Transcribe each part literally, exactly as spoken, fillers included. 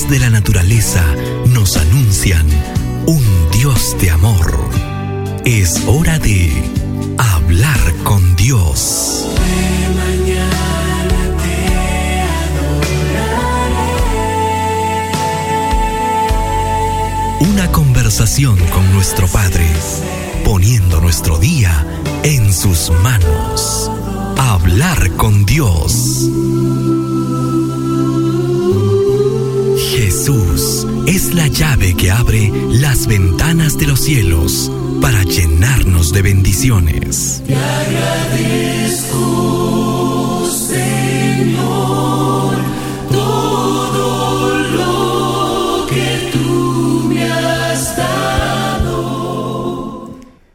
de la naturaleza nos anuncian un Dios de amor. Es hora de hablar con Dios. De mañana te adoraré. Una conversación con nuestro Padre, poniendo nuestro día en sus manos. Hablar con Dios. Jesús es la llave que abre las ventanas de los cielos para llenarnos de bendiciones. Te agradezco, Señor, todo lo que tú me has dado.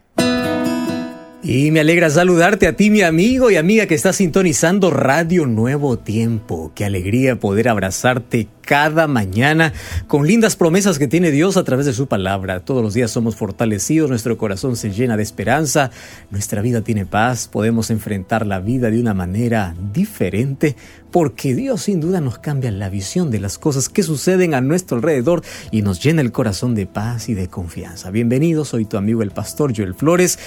Y me alegra saludarte a ti, mi amigo y amiga que está sintonizando Radio Nuevo Tiempo. Qué alegría poder abrazarte cada mañana con lindas promesas que tiene Dios a través de su palabra. Todos los días somos fortalecidos, nuestro corazón se llena de esperanza, nuestra vida tiene paz, podemos enfrentar la vida de una manera diferente porque Dios sin duda nos cambia la visión de las cosas que suceden a nuestro alrededor y nos llena el corazón de paz y de confianza. Bienvenido, soy tu amigo el pastor Joel Flores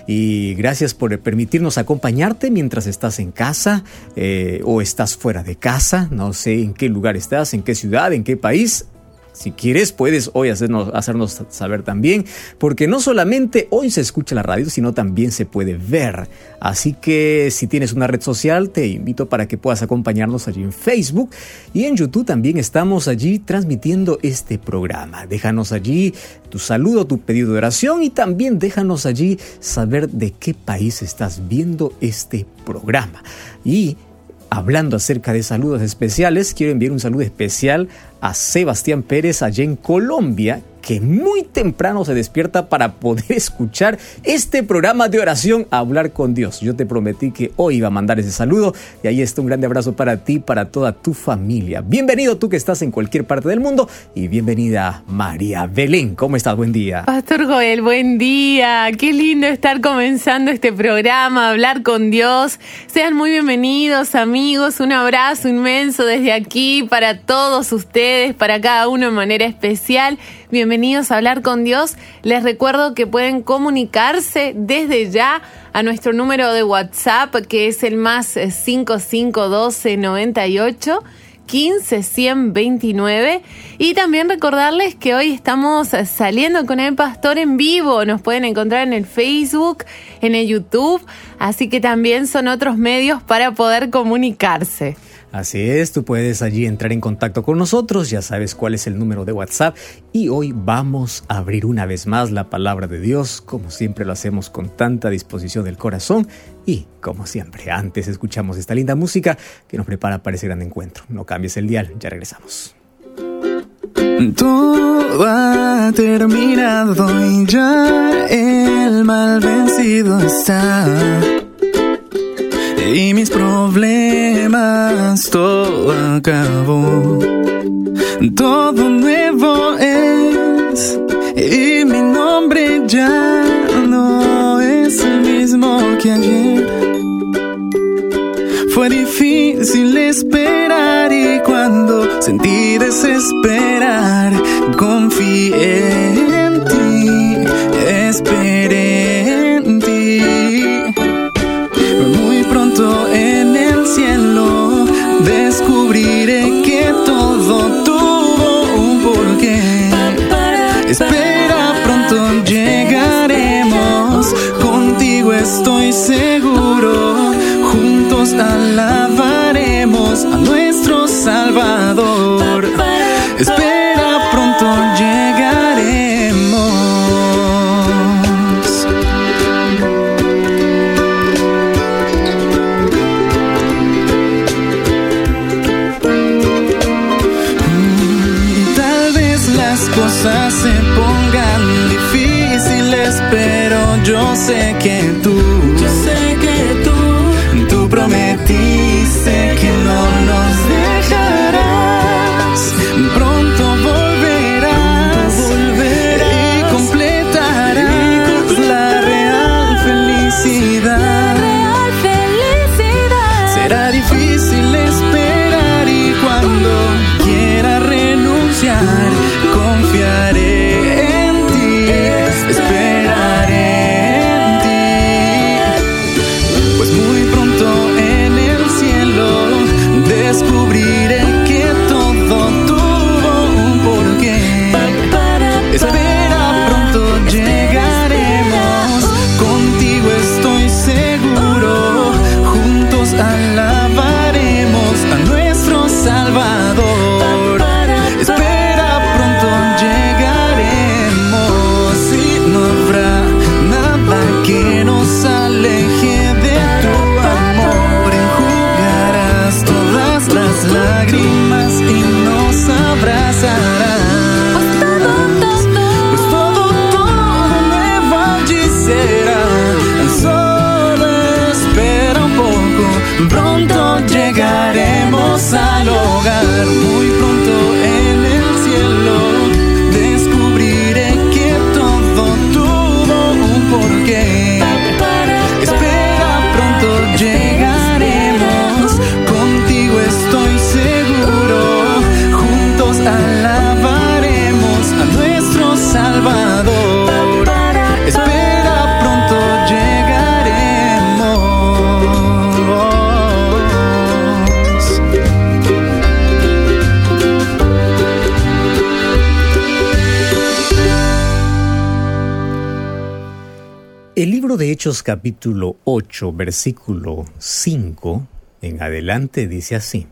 y gracias por permitirnos acompañarte mientras estás en casa eh, o estás fuera de casa. No sé en qué lugar estás, en qué ciudad, en qué país. Si quieres, puedes hoy hacernos, hacernos saber también, porque no solamente hoy se escucha la radio, sino también se puede ver. Así que si tienes una red social, te invito para que puedas acompañarnos allí en Facebook y en YouTube también estamos allí transmitiendo este programa. Déjanos allí tu saludo, tu pedido de oración y también déjanos allí saber de qué país estás viendo este programa. Y hablando acerca de saludos especiales, quiero enviar un saludo especial a Sebastián Pérez allá en Colombia, que muy temprano se despierta para poder escuchar este programa de oración Hablar con Dios. Yo te prometí que hoy iba a mandar ese saludo y ahí está un grande abrazo para ti, para toda tu familia. Bienvenido tú que estás en cualquier parte del mundo y bienvenida María Belén. ¿Cómo estás? Buen día. Pastor Joel, buen día. Qué lindo estar comenzando este programa, Hablar con Dios. Sean muy bienvenidos, amigos. Un abrazo inmenso desde aquí para todos ustedes, para cada uno de manera especial. Bienvenidos a Hablar con Dios. Les recuerdo que pueden comunicarse desde ya a nuestro número de WhatsApp, que es el más cinco cinco uno dos noventa y ocho quince ciento veintinueve. Y también recordarles que hoy estamos saliendo con el pastor en vivo. Nos pueden encontrar en el Facebook, en el YouTube. Así que también son otros medios para poder comunicarse. Así es, tú puedes allí entrar en contacto con nosotros, ya sabes cuál es el número de WhatsApp y hoy vamos a abrir una vez más la palabra de Dios, como siempre lo hacemos con tanta disposición del corazón y como siempre, antes escuchamos esta linda música que nos prepara para ese gran encuentro. No cambies el dial, ya regresamos. Todo ha terminado y ya el mal vencido está. Y mis problemas todo acabó. Todo nuevo es y mi nombre ya no es el mismo que ayer. Fue difícil esperar y cuando sentí desesperar confié en ti, esperé en ti. Muy pronto en el cielo descubriré que todo tuvo un porqué. Espera, pronto llegaremos, contigo estoy seguro. Juntos alabaremos a nuestro Salvador. Espera, pronto llegaremos. Cosas se pongan difíciles, pero yo sé que tú, yo sé que tú, tú prometiste que no nos dejarás. Pronto volverás, volverás y completarás la real felicidad. La real felicidad. Será difícil esperar y cuando quieras renunciar anunciar, confiaré en ti, esperaré en ti, pues muy pronto en el cielo descubriré que todo tuvo un porqué. Espera, pronto llegaremos, contigo estoy seguro, juntos alabaremos a nuestro Salvador. Espera, pronto llegaremos y no habrá nada que nos aleje de tu amor. Enjugarás todas las lágrimas y nos abrazarás. Pues todo, todo nuevo allí será. Solo espera un poco, pronto llegaremos al hogar. Muy pronto en el cielo descubriré que todo tuvo un porqué. Espera, pronto llegaremos, contigo estoy seguro, juntos alabaremos a nuestro Salvador. Espera, pronto llegaremos. El libro de Hechos capítulo ocho, versículo cinco en adelante dice así: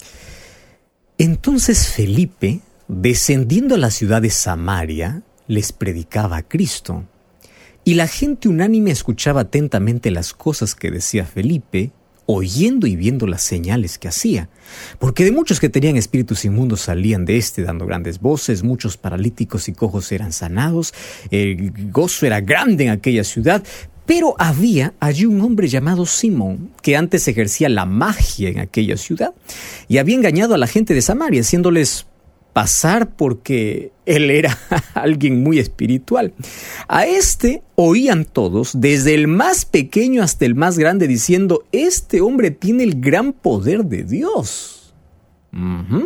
Entonces Felipe, descendiendo a la ciudad de Samaria, les predicaba a Cristo. Y la gente unánime escuchaba atentamente las cosas que decía Felipe, oyendo y viendo las señales que hacía. Porque de muchos que tenían espíritus inmundos salían de éste dando grandes voces, muchos paralíticos y cojos eran sanados, el gozo era grande en aquella ciudad. Pero había allí un hombre llamado Simón, que antes ejercía la magia en aquella ciudad, y había engañado a la gente de Samaria, haciéndoles pasar porque él era alguien muy espiritual. A este oían todos, desde el más pequeño hasta el más grande, diciendo: este hombre tiene el gran poder de Dios. Uh-huh.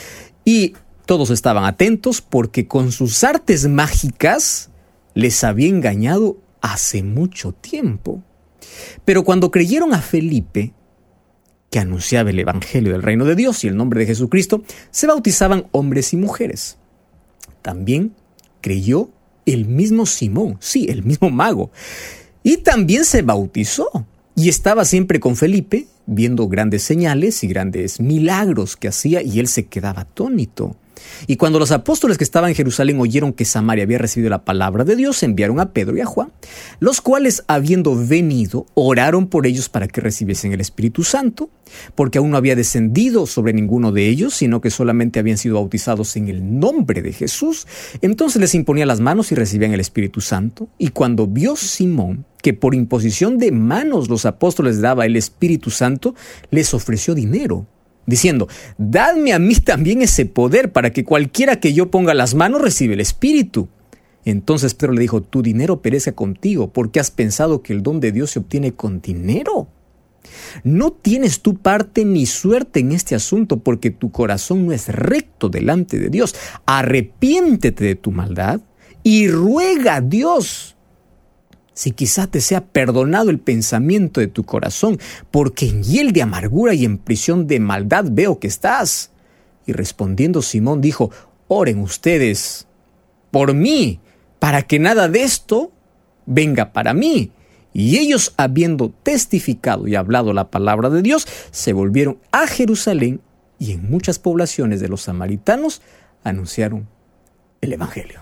Y todos estaban atentos porque con sus artes mágicas les había engañado hace mucho tiempo. Pero cuando creyeron a Felipe, que anunciaba el evangelio del reino de Dios y el nombre de Jesucristo, se bautizaban hombres y mujeres. También creyó el mismo Simón, sí, el mismo mago, y también se bautizó. Y estaba siempre con Felipe, viendo grandes señales y grandes milagros que hacía, y él se quedaba atónito. Y cuando los apóstoles que estaban en Jerusalén oyeron que Samaria había recibido la palabra de Dios, enviaron a Pedro y a Juan, los cuales, habiendo venido, oraron por ellos para que recibiesen el Espíritu Santo, porque aún no había descendido sobre ninguno de ellos, sino que solamente habían sido bautizados en el nombre de Jesús. Entonces les imponía las manos y recibían el Espíritu Santo. Y cuando vio Simón que por imposición de manos los apóstoles daba el Espíritu Santo, les ofreció dinero, diciendo: dadme a mí también ese poder, para que cualquiera que yo ponga las manos reciba el Espíritu. Entonces Pedro le dijo: tu dinero perezca contigo, porque has pensado que el don de Dios se obtiene con dinero. No tienes tu parte ni suerte en este asunto, porque tu corazón no es recto delante de Dios. Arrepiéntete de tu maldad y ruega a Dios si quizá te sea perdonado el pensamiento de tu corazón, porque en hiel de amargura y en prisión de maldad veo que estás. Y respondiendo Simón dijo: oren ustedes por mí, para que nada de esto venga para mí. Y ellos, habiendo testificado y hablado la palabra de Dios, se volvieron a Jerusalén, y en muchas poblaciones de los samaritanos anunciaron el evangelio.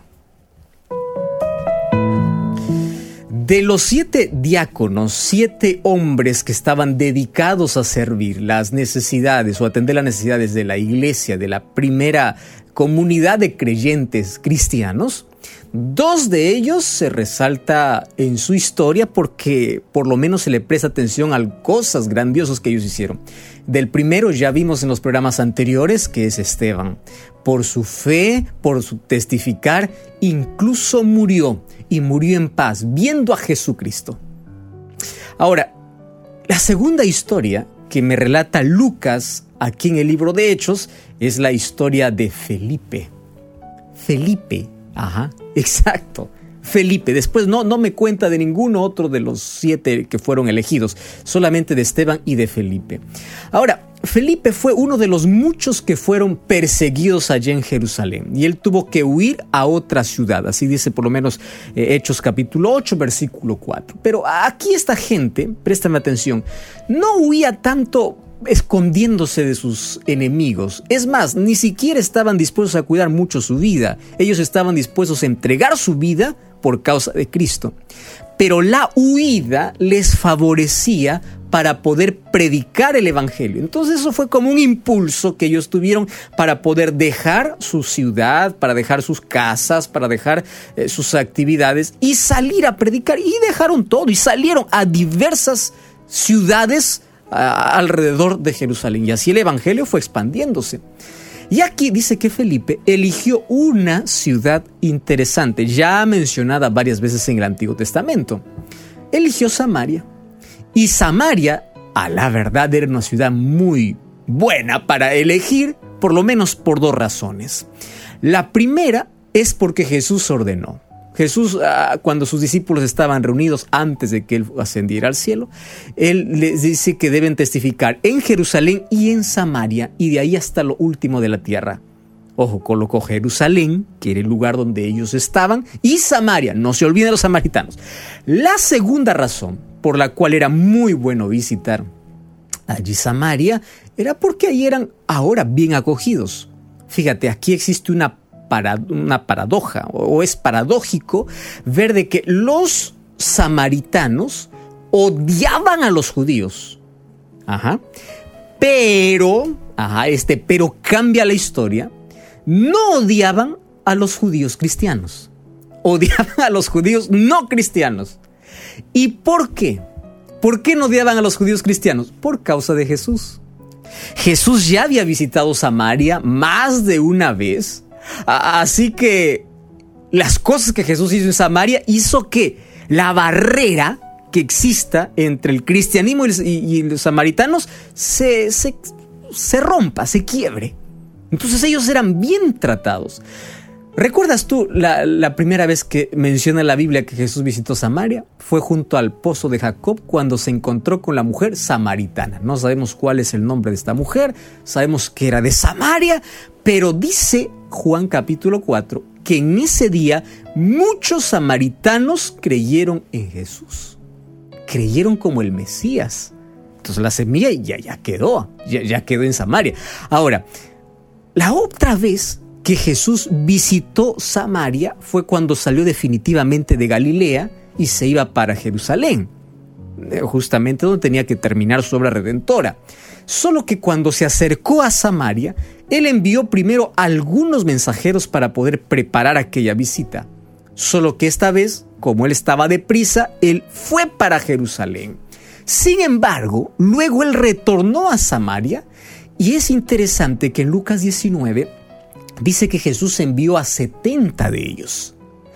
De los siete diáconos, siete hombres que estaban dedicados a servir las necesidades o atender las necesidades de la iglesia, de la primera comunidad de creyentes cristianos, dos de ellos se resalta en su historia porque por lo menos se le presta atención a cosas grandiosas que ellos hicieron. Del primero ya vimos en los programas anteriores, que es Esteban. Por su fe, por su testificar, incluso murió, y murió en paz, viendo a Jesucristo. Ahora, la segunda historia que me relata Lucas aquí en el libro de Hechos es la historia de Felipe. Felipe. Ajá, exacto. Felipe. Después no, no me cuenta de ninguno otro de los siete que fueron elegidos, solamente de Esteban y de Felipe. Ahora, Felipe fue uno de los muchos que fueron perseguidos allá en Jerusalén y él tuvo que huir a otra ciudad. Así dice por lo menos eh, Hechos capítulo ocho, versículo cuatro. Pero aquí esta gente, préstame atención, no huía tanto escondiéndose de sus enemigos. Es más, ni siquiera estaban dispuestos a cuidar mucho su vida. Ellos estaban dispuestos a entregar su vida por causa de Cristo. Pero la huida les favorecía para poder predicar el evangelio. Entonces eso fue como un impulso que ellos tuvieron para poder dejar su ciudad, para dejar sus casas, para dejar eh, sus actividades y salir a predicar. Y dejaron todo y salieron a diversas ciudades a, alrededor de Jerusalén. Y así el evangelio fue expandiéndose. Y aquí dice que Felipe eligió una ciudad interesante, ya mencionada varias veces en el Antiguo Testamento. Eligió Samaria. Y Samaria, a la verdad, era una ciudad muy buena para elegir, por lo menos por dos razones. La primera es porque Jesús ordenó. Jesús, cuando sus discípulos estaban reunidos antes de que Él ascendiera al cielo, Él les dice que deben testificar en Jerusalén y en Samaria y de ahí hasta lo último de la tierra. Ojo, colocó Jerusalén, que era el lugar donde ellos estaban, y Samaria, no se olviden los samaritanos. La segunda razón por la cual era muy bueno visitar allí Samaria era porque ahí eran ahora bien acogidos. Fíjate, aquí existe una Para, una paradoja, o es paradójico ver de que los samaritanos odiaban a los judíos. Ajá. Pero, ajá, este pero cambia la historia. No odiaban a los judíos cristianos. Odiaban a los judíos no cristianos. ¿Y por qué? ¿Por qué no odiaban a los judíos cristianos? Por causa de Jesús. Jesús ya había visitado Samaria más de una vez. Así que las cosas que Jesús hizo en Samaria hizo que la barrera que exista entre el cristianismo y, y, y los samaritanos se, se, se rompa, se quiebre. Entonces ellos eran bien tratados. ¿Recuerdas tú la, la primera vez que menciona la Biblia que Jesús visitó Samaria? Fue junto al pozo de Jacob cuando se encontró con la mujer samaritana. No sabemos cuál es el nombre de esta mujer, sabemos que era de Samaria, pero dice Juan capítulo cuatro que en ese día muchos samaritanos creyeron en Jesús. Creyeron como el Mesías. Entonces la semilla ya, ya quedó, ya, ya quedó en Samaria. Ahora, la otra vez que Jesús visitó Samaria fue cuando salió definitivamente de Galilea y se iba para Jerusalén, justamente donde tenía que terminar su obra redentora. Solo que cuando se acercó a Samaria, él envió primero algunos mensajeros para poder preparar aquella visita. Solo que esta vez, como él estaba deprisa, él fue para Jerusalén. Sin embargo, luego él retornó a Samaria y es interesante que en Lucas diecinueve dice que Jesús envió a setenta de ellos.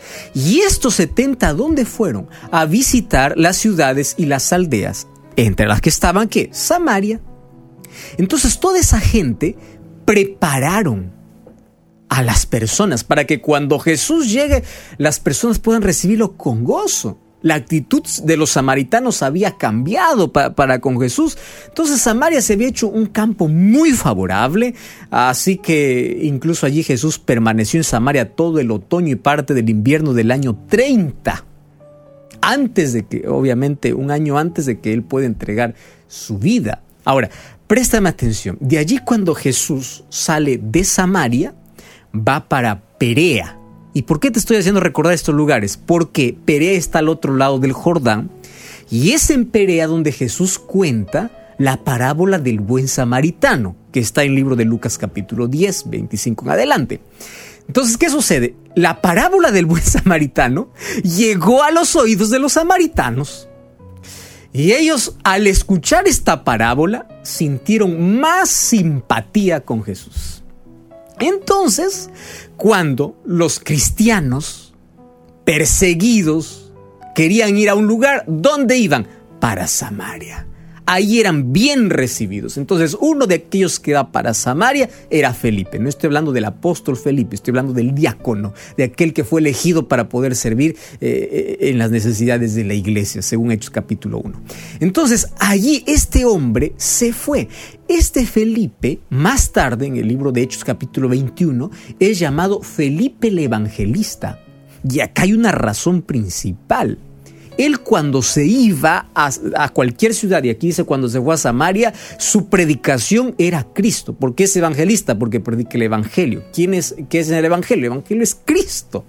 Y estos setenta, ¿dónde fueron? A visitar las ciudades y las aldeas, entre las que estaban, ¿qué? Samaria. Entonces toda esa gente prepararon a las personas para que cuando Jesús llegue, las personas puedan recibirlo con gozo. La actitud de los samaritanos había cambiado pa- para con Jesús. Entonces Samaria se había hecho un campo muy favorable, así que incluso allí Jesús permaneció en Samaria todo el otoño y parte del invierno del año treinta. Antes de que, obviamente, un año antes de que él pueda entregar su vida. Ahora, préstame atención. De allí cuando Jesús sale de Samaria, va para Perea. ¿Y por qué te estoy haciendo recordar estos lugares? Porque Perea está al otro lado del Jordán y es en Perea donde Jesús cuenta la parábola del buen samaritano, que está en el libro de Lucas capítulo diez, veinticinco en adelante. Entonces, ¿qué sucede? La parábola del buen samaritano llegó a los oídos de los samaritanos y ellos, al escuchar esta parábola, sintieron más simpatía con Jesús. Entonces, cuando los cristianos perseguidos querían ir a un lugar, ¿dónde iban? Para Samaria. ahí eran bien recibidos. Entonces, uno de aquellos que iba para Samaria era Felipe. No estoy hablando del apóstol Felipe, estoy hablando del diácono, de aquel que fue elegido para poder servir eh, en las necesidades de la iglesia, según Hechos capítulo uno. Entonces, allí este hombre se fue. Este Felipe, más tarde en el libro de Hechos capítulo veintiuno, es llamado Felipe el Evangelista. Y acá hay una razón principal. Él, cuando se iba a, a cualquier ciudad, y aquí dice cuando se fue a Samaria, su predicación era Cristo. ¿Por qué es evangelista? Porque predica el evangelio. ¿Quién es, ¿Qué es el evangelio? El evangelio es Cristo.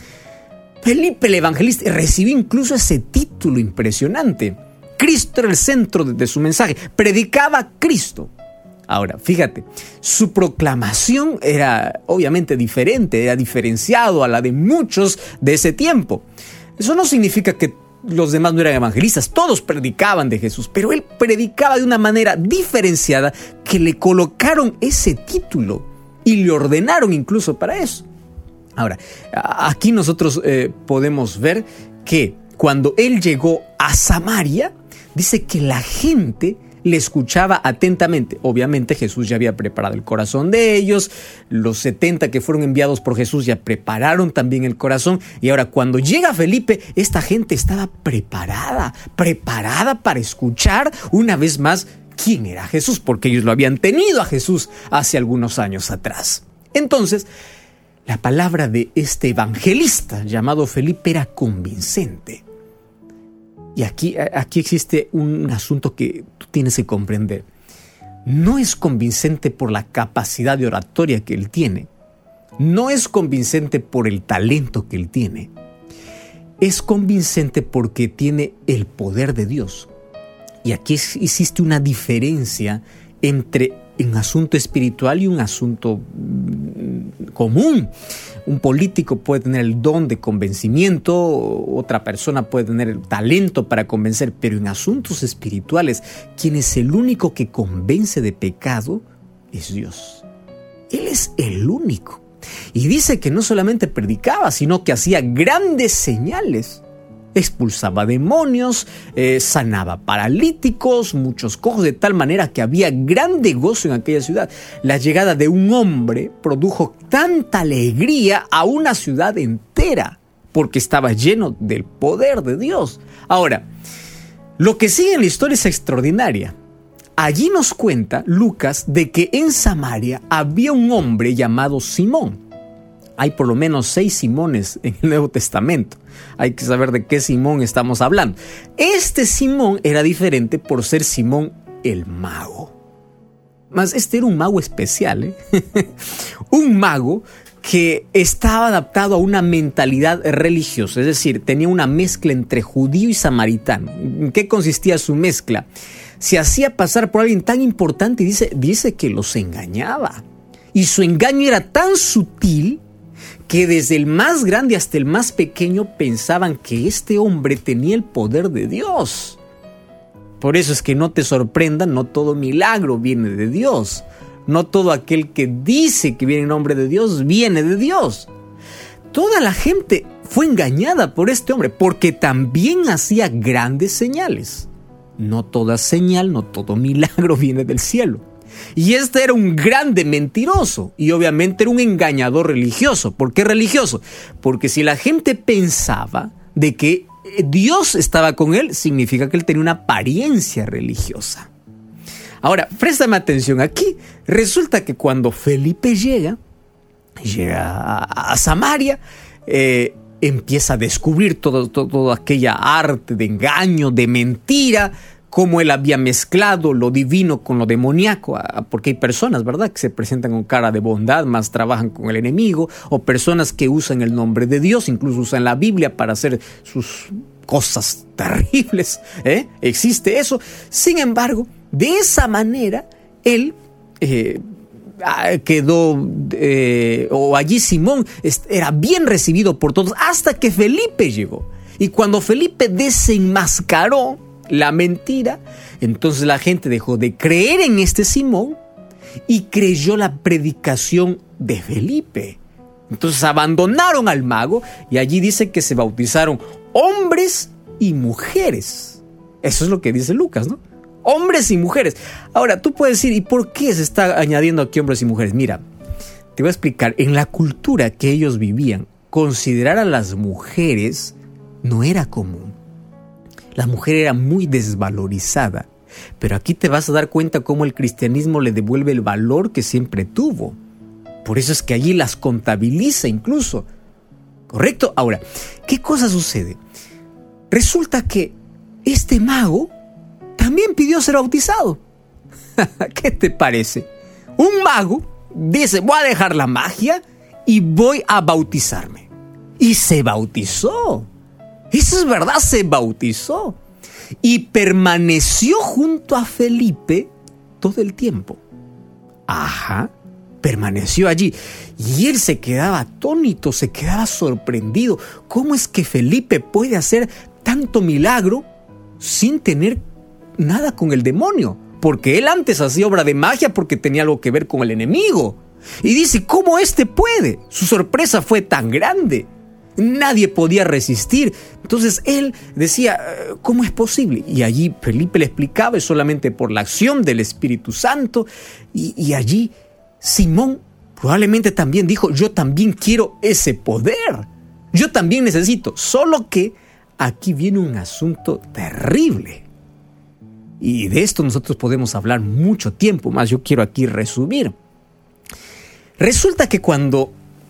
Felipe el Evangelista recibió incluso ese título impresionante. Cristo era el centro de, de su mensaje. Predicaba a Cristo. Ahora, fíjate, su proclamación era obviamente diferente, era diferenciado a la de muchos de ese tiempo. Eso no significa que los demás no eran evangelistas, todos predicaban de Jesús, pero él predicaba de una manera diferenciada que le colocaron ese título y le ordenaron incluso para eso. Ahora, aquí nosotros eh, podemos ver que cuando él llegó a Samaria, dice que la gente le escuchaba atentamente. Obviamente Jesús ya había preparado el corazón de ellos. Los setenta que fueron enviados por Jesús ya prepararon también el corazón. Y ahora cuando llega Felipe, esta gente estaba preparada, preparada para escuchar una vez más quién era Jesús, porque ellos lo habían tenido a Jesús hace algunos años atrás. Entonces, la palabra de este evangelista llamado Felipe era convincente. Y aquí, aquí existe un asunto que tú tienes que comprender. No es convincente por la capacidad de oratoria que él tiene. No es convincente por el talento que él tiene. Es convincente porque tiene el poder de Dios. Y aquí existe una diferencia entre un asunto espiritual y un asunto común. Un político puede tener el don de convencimiento, otra persona puede tener el talento para convencer, pero en asuntos espirituales, quien es el único que convence de pecado es Dios. Él es el único. Y dice que no solamente predicaba, sino que hacía grandes señales. Expulsaba demonios, eh, sanaba paralíticos, muchos cojos, de tal manera que había grande gozo en aquella ciudad. La llegada de un hombre produjo tanta alegría a una ciudad entera, porque estaba lleno del poder de Dios. Ahora, lo que sigue en la historia es extraordinaria. Allí nos cuenta Lucas de que en Samaria había un hombre llamado Simón. Hay por lo menos seis Simones en el Nuevo Testamento. Hay que saber de qué Simón estamos hablando. Este Simón era diferente por ser Simón el mago. Mas este era un mago especial, ¿eh? Un mago que estaba adaptado a una mentalidad religiosa. Es decir, tenía una mezcla entre judío y samaritano. ¿En qué consistía su mezcla? Se hacía pasar por alguien tan importante y dice, dice que los engañaba. Y su engaño era tan sutil que desde el más grande hasta el más pequeño pensaban que este hombre tenía el poder de Dios. Por eso es que no te sorprenda, no todo milagro viene de Dios. No todo aquel que dice que viene en nombre de Dios, viene de Dios. Toda la gente fue engañada por este hombre, porque también hacía grandes señales. No toda señal, no todo milagro viene del cielo. Y este era un grande mentiroso y obviamente era un engañador religioso. ¿Por qué religioso? Porque si la gente pensaba de que Dios estaba con él, significa que él tenía una apariencia religiosa. Ahora, préstame atención aquí. Resulta que cuando Felipe llega, llega a, a Samaria, eh, empieza a descubrir todo, todo, toda aquella arte de engaño, de mentira, cómo él había mezclado lo divino con lo demoníaco, porque hay personas, ¿verdad?, que se presentan con cara de bondad, más trabajan con el enemigo, o personas que usan el nombre de Dios, incluso usan la Biblia para hacer sus cosas terribles, ¿eh? Existe eso. Sin embargo, de esa manera, él eh, quedó, eh, o allí Simón era bien recibido por todos, hasta que Felipe llegó. Y cuando Felipe desenmascaró la mentira, entonces la gente dejó de creer en este Simón y creyó la predicación de Felipe. Entonces abandonaron al mago y allí dice que se bautizaron hombres y mujeres. Eso es lo que dice Lucas, ¿no? Hombres y mujeres. Ahora, tú puedes decir, ¿y por qué se está añadiendo aquí hombres y mujeres? Mira, te voy a explicar. En la cultura que ellos vivían, considerar a las mujeres no era común. La mujer era muy desvalorizada. Pero aquí te vas a dar cuenta cómo el cristianismo le devuelve el valor que siempre tuvo. Por eso es que allí las contabiliza incluso. ¿Correcto? Ahora, ¿qué cosa sucede? Resulta que este mago también pidió ser bautizado. ¿Qué te parece? Un mago dice, voy a dejar la magia y voy a bautizarme. Y se bautizó. Eso es verdad, se bautizó. Y permaneció junto a Felipe todo el tiempo. Ajá, permaneció allí. Y él se quedaba atónito, se quedaba sorprendido. ¿Cómo es que Felipe puede hacer tanto milagro sin tener nada con el demonio? Porque él antes hacía obra de magia porque tenía algo que ver con el enemigo. Y dice, ¿cómo este puede? Su sorpresa fue tan grande. Nadie podía resistir. Entonces él decía, ¿cómo es posible? Y allí Felipe le explicaba, es solamente por la acción del Espíritu Santo. Y, y allí Simón probablemente también dijo, yo también quiero ese poder. Yo también necesito. Solo que aquí viene un asunto terrible. Y de esto nosotros podemos hablar mucho tiempo más. Yo quiero aquí resumir. Resulta que cuando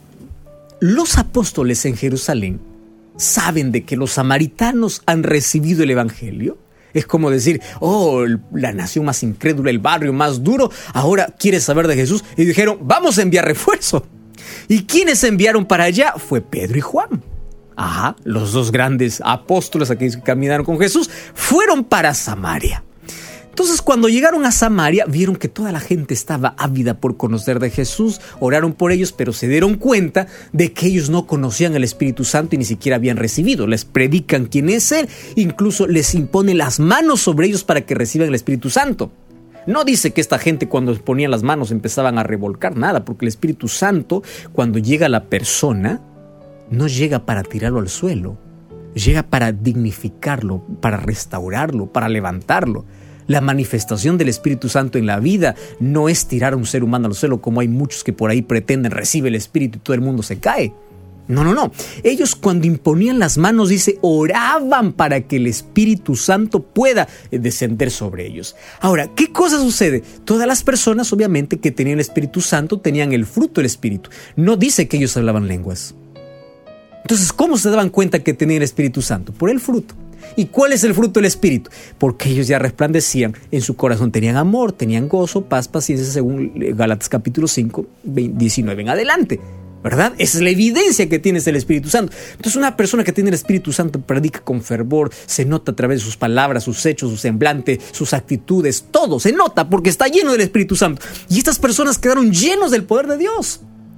los apóstoles en Jerusalén saben de que los samaritanos han recibido el evangelio, es como decir, oh, la nación más incrédula, el barrio más duro, ahora quiere saber de Jesús. Y dijeron, vamos a enviar refuerzo. ¿Y quiénes enviaron para allá? Fue Pedro y Juan. Ajá, los dos grandes apóstoles, aquellos que caminaron con Jesús, fueron para Samaria. Entonces, cuando llegaron a Samaria, vieron que toda la gente estaba ávida por conocer de Jesús, oraron por ellos, pero se dieron cuenta de que ellos no conocían el Espíritu Santo y ni siquiera habían recibido. Les predican quién es Él, incluso les imponen las manos sobre ellos para que reciban el Espíritu Santo. No dice que esta gente cuando ponían las manos empezaban a revolcar nada, porque el Espíritu Santo, cuando llega a la persona, no llega para tirarlo al suelo, llega para dignificarlo, para restaurarlo, para levantarlo. La manifestación del Espíritu Santo en la vida no es tirar a un ser humano al suelo, como hay muchos que por ahí pretenden, recibe el Espíritu y todo el mundo se cae. No, no, no. Ellos cuando imponían las manos, dice, oraban para que el Espíritu Santo pueda descender sobre ellos. Ahora, ¿qué cosa sucede? Todas las personas, obviamente, que tenían el Espíritu Santo, tenían el fruto del Espíritu. No dice que ellos hablaban lenguas. Entonces, ¿cómo se daban cuenta que tenían el Espíritu Santo? Por el fruto. ¿Y cuál es el fruto del Espíritu? Porque ellos ya resplandecían, en su corazón tenían amor, tenían gozo, paz, paciencia, según Gálatas capítulo cinco, diecinueve en adelante, ¿verdad? Esa es la evidencia que tienes del Espíritu Santo. Entonces una persona que tiene el Espíritu Santo predica con fervor, se nota a través de sus palabras, sus hechos, su semblante, sus actitudes, todo se nota porque está lleno del Espíritu Santo. Y estas personas quedaron llenos del poder de Dios.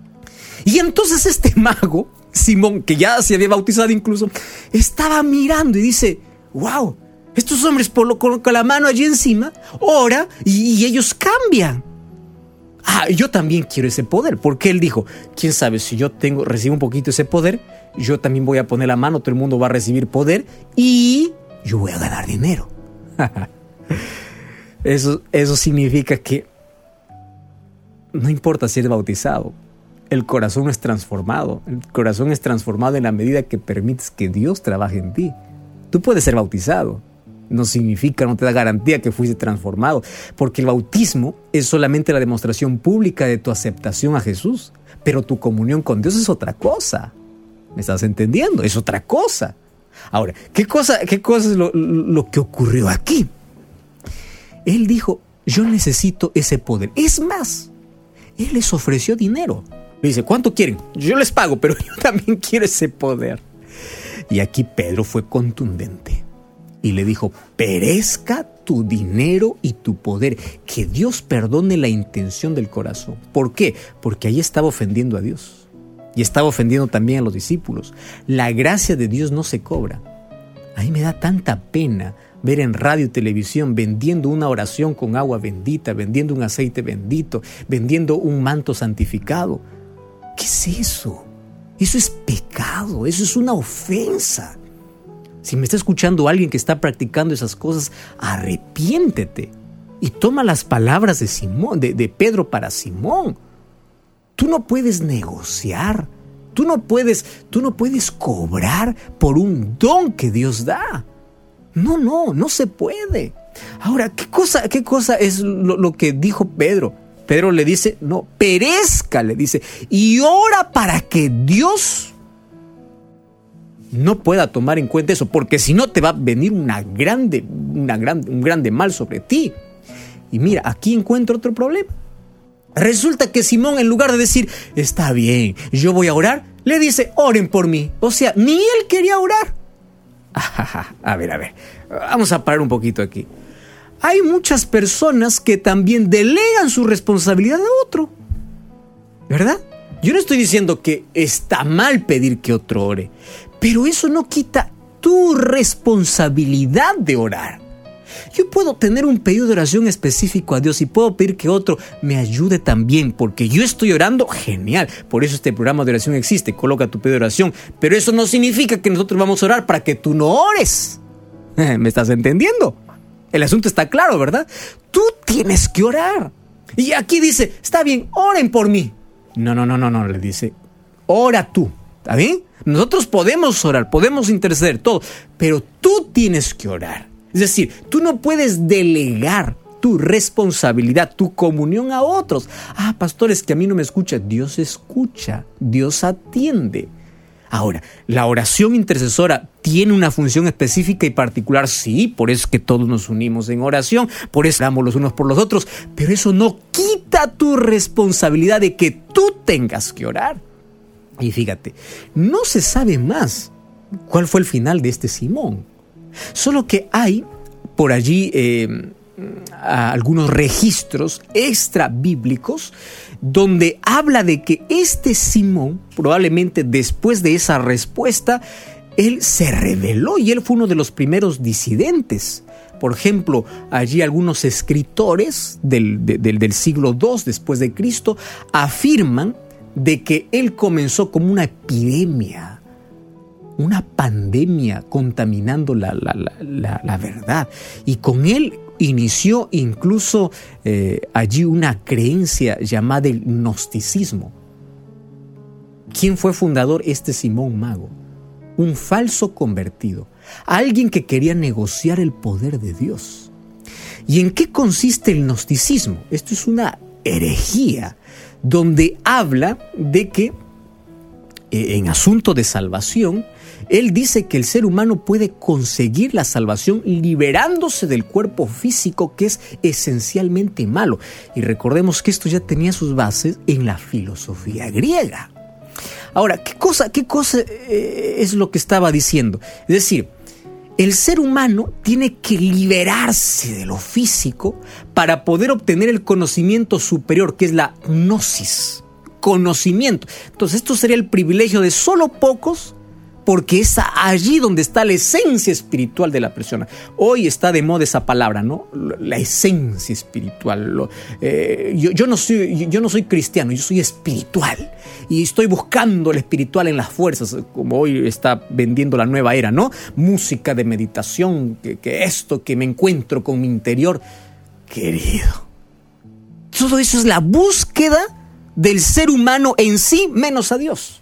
Y entonces este mago, Simón, que ya se había bautizado incluso, estaba mirando y dice, wow, estos hombres colocan la mano allí encima, ora y, y ellos cambian. Ah, yo también quiero ese poder, porque él dijo, quién sabe, si yo tengo, recibo un poquito ese poder, yo también voy a poner la mano, todo el mundo va a recibir poder y yo voy a ganar dinero. Eso, eso significa que no importa si eres bautizado, el corazón es transformado. El corazón es transformado en la medida que permites que Dios trabaje en ti. Tú puedes ser bautizado. No significa, no te da garantía que fuiste transformado. Porque el bautismo es solamente la demostración pública de tu aceptación a Jesús. Pero tu comunión con Dios es otra cosa. ¿Me estás entendiendo? Es otra cosa. Ahora, ¿qué cosa, qué cosa es lo, lo que ocurrió aquí? Él dijo, yo necesito ese poder. Es más, él les ofreció dinero. Le dice, ¿cuánto quieren? Yo les pago, pero yo también quiero ese poder. Y aquí Pedro fue contundente y le dijo, perezca tu dinero y tu poder, que Dios perdone la intención del corazón. ¿Por qué? Porque ahí estaba ofendiendo a Dios y estaba ofendiendo también a los discípulos. La gracia de Dios no se cobra. A mí me da tanta pena ver en radio y televisión vendiendo una oración con agua bendita, vendiendo un aceite bendito, vendiendo un manto santificado. ¿Qué es eso? Eso es pecado, eso es una ofensa. Si me está escuchando alguien que está practicando esas cosas, arrepiéntete y toma las palabras de Simón, de, de Pedro para Simón. Tú no puedes negociar, tú no puedes, tú no puedes cobrar por un don que Dios da. No, no, no se puede. Ahora, ¿qué cosa, qué cosa es lo, lo que dijo Pedro? Pedro le dice, no, perezca, le dice, y ora para que Dios no pueda tomar en cuenta eso, porque si no te va a venir una grande, una gran, un grande mal sobre ti. Y mira, aquí encuentro otro problema. Resulta que Simón, en lugar de decir, está bien, yo voy a orar, le dice, oren por mí. O sea, ni él quería orar. A ver, a ver, vamos a parar un poquito aquí. Hay muchas personas que también delegan su responsabilidad a otro, ¿verdad? Yo no estoy diciendo que está mal pedir que otro ore, pero eso no quita tu responsabilidad de orar. Yo puedo tener un pedido de oración específico a Dios y puedo pedir que otro me ayude también, porque yo estoy orando, genial. Por eso este programa de oración existe, coloca tu pedido de oración. Pero eso no significa que nosotros vamos a orar para que tú no ores. ¿Me estás entendiendo? El asunto está claro, ¿verdad? Tú tienes que orar. Y aquí dice, está bien, oren por mí. No, no, no, no, no, le dice, ora tú, ¿está bien? Nosotros podemos orar, podemos interceder, todo, pero tú tienes que orar. Es decir, tú no puedes delegar tu responsabilidad, tu comunión a otros. Ah, pastores, que a mí no me escucha. Dios escucha, Dios atiende. Ahora, ¿la oración intercesora tiene una función específica y particular? Sí, por eso es que todos nos unimos en oración, por eso oramos los unos por los otros, pero eso no quita tu responsabilidad de que tú tengas que orar. Y fíjate, no se sabe más cuál fue el final de este Simón, solo que hay por allí eh, algunos registros extra bíblicos donde habla de que este Simón, probablemente después de esa respuesta, él se rebeló y él fue uno de los primeros disidentes. Por ejemplo, allí algunos escritores del, de, del, del siglo segundo después de Cristo afirman de que él comenzó como una epidemia, una pandemia contaminando la, la, la, la, la verdad, y con él inició incluso eh, allí una creencia llamada el gnosticismo. ¿Quién fue fundador? Este Simón Mago, un falso convertido, alguien que quería negociar el poder de Dios. ¿Y en qué consiste el gnosticismo? Esto es una herejía donde habla de que eh, en asunto de salvación, él dice que el ser humano puede conseguir la salvación liberándose del cuerpo físico, que es esencialmente malo. Y recordemos que esto ya tenía sus bases en la filosofía griega. Ahora, ¿qué cosa, qué cosa eh, es lo que estaba diciendo? Es decir, el ser humano tiene que liberarse de lo físico para poder obtener el conocimiento superior, que es la gnosis, conocimiento. Entonces, esto sería el privilegio de solo pocos, porque es allí donde está la esencia espiritual de la persona. Hoy está de moda esa palabra, ¿no? La esencia espiritual. Lo, eh, yo, yo, no soy, yo no soy cristiano, yo soy espiritual. Y estoy buscando lo espiritual en las fuerzas, como hoy está vendiendo la nueva era, ¿no? Música de meditación, que, que esto, que me encuentro con mi interior. Querido, todo eso es la búsqueda del ser humano en sí, menos a Dios.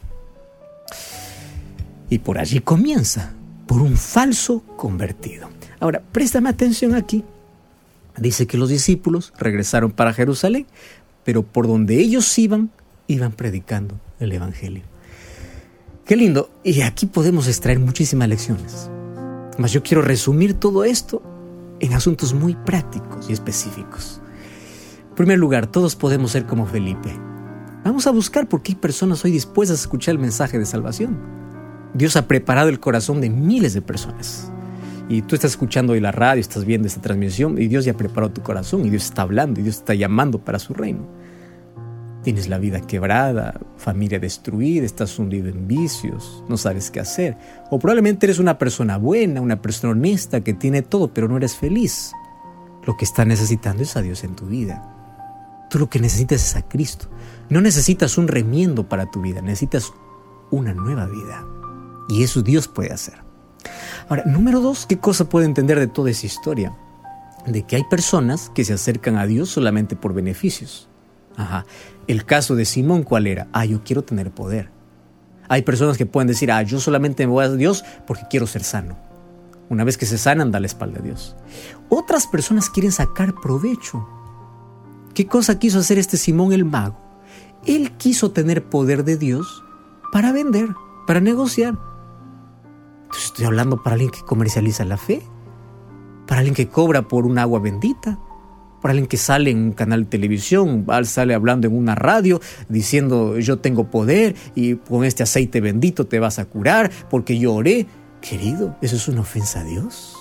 Y por allí comienza, por un falso convertido. Ahora, préstame atención aquí. Dice que los discípulos regresaron para Jerusalén, pero por donde ellos iban, iban predicando el evangelio. Qué lindo. Y aquí podemos extraer muchísimas lecciones. Mas yo quiero resumir todo esto en asuntos muy prácticos y específicos. En primer lugar, todos podemos ser como Felipe. Vamos a buscar por qué hay personas hoy dispuestas a escuchar el mensaje de salvación. Dios ha preparado el corazón de miles de personas. Y tú estás escuchando hoy la radio, estás viendo esta transmisión, y Dios ya preparó tu corazón, y Dios está hablando, y Dios está llamando para su reino. Tienes la vida quebrada, familia destruida, estás hundido en vicios, no sabes qué hacer. O probablemente eres una persona buena, una persona honesta, que tiene todo, pero no eres feliz. Lo que estás necesitando es a Dios en tu vida. Tú lo que necesitas es a Cristo. No necesitas un remiendo para tu vida, necesitas una nueva vida. Y eso Dios puede hacer. Ahora, número dos, ¿qué cosa puede entender de toda esa historia? De que hay personas que se acercan a Dios solamente por beneficios. Ajá. El caso de Simón, ¿cuál era? Ah, yo quiero tener poder. Hay personas que pueden decir, ah, yo solamente me voy a Dios porque quiero ser sano. Una vez que se sanan, da la espalda a Dios. Otras personas quieren sacar provecho. ¿Qué cosa quiso hacer este Simón el mago? Él quiso tener poder de Dios para vender, para negociar. Entonces estoy hablando para alguien que comercializa la fe, para alguien que cobra por un agua bendita, para alguien que sale en un canal de televisión, sale hablando en una radio diciendo yo tengo poder y con este aceite bendito te vas a curar porque yo oré. Querido, eso es una ofensa a Dios.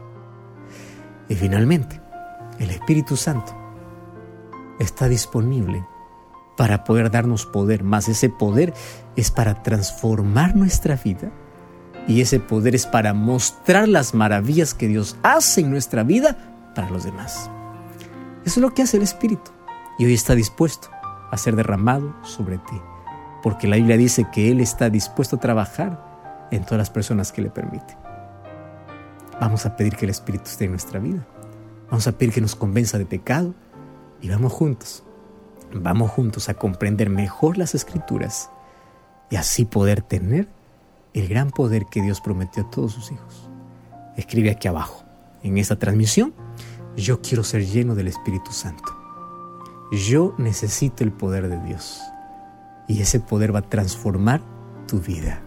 Y finalmente, el Espíritu Santo está disponible para poder darnos poder, más ese poder es para transformar nuestra vida y ese poder es para mostrar las maravillas que Dios hace en nuestra vida para los demás. Eso es lo que hace el Espíritu y hoy está dispuesto a ser derramado sobre ti, porque la Biblia dice que Él está dispuesto a trabajar en todas las personas que le permiten. Vamos a pedir que el Espíritu esté en nuestra vida. Vamos a pedir que nos convenza de pecado y vamos juntos, vamos juntos a comprender mejor las Escrituras y así poder tener el gran poder que Dios prometió a todos sus hijos. Escribe aquí abajo, en esta transmisión, yo quiero ser lleno del Espíritu Santo. Yo necesito el poder de Dios y ese poder va a transformar tu vida.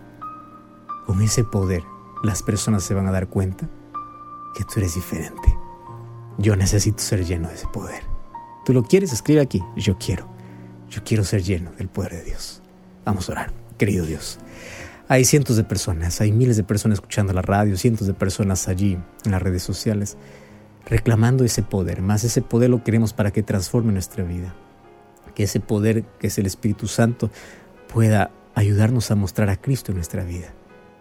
Con ese poder, las personas se van a dar cuenta que tú eres diferente. Yo necesito ser lleno de ese poder. ¿Tú lo quieres? Escribe aquí. Yo quiero. Yo quiero ser lleno del poder de Dios. Vamos a orar. Querido Dios, hay cientos de personas, hay miles de personas escuchando la radio, cientos de personas allí en las redes sociales, reclamando ese poder. Más ese poder lo queremos para que transforme nuestra vida. Que ese poder, que es el Espíritu Santo, pueda ayudarnos a mostrar a Cristo en nuestra vida.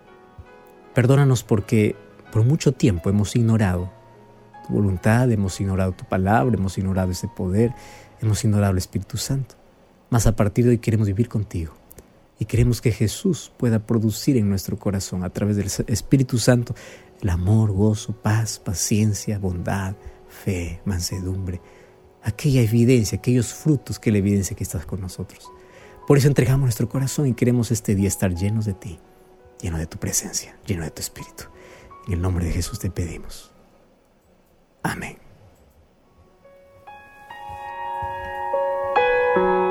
Perdónanos porque por mucho tiempo hemos ignorado tu voluntad, hemos ignorado tu palabra, hemos ignorado ese poder, hemos ignorado el Espíritu Santo. Mas a partir de hoy queremos vivir contigo y queremos que Jesús pueda producir en nuestro corazón a través del Espíritu Santo el amor, gozo, paz, paciencia, bondad, fe, mansedumbre, aquella evidencia, aquellos frutos que la evidencia que estás con nosotros. Por eso entregamos nuestro corazón y queremos este día estar llenos de ti, lleno de tu presencia, lleno de tu Espíritu. En el nombre de Jesús te pedimos. Amén.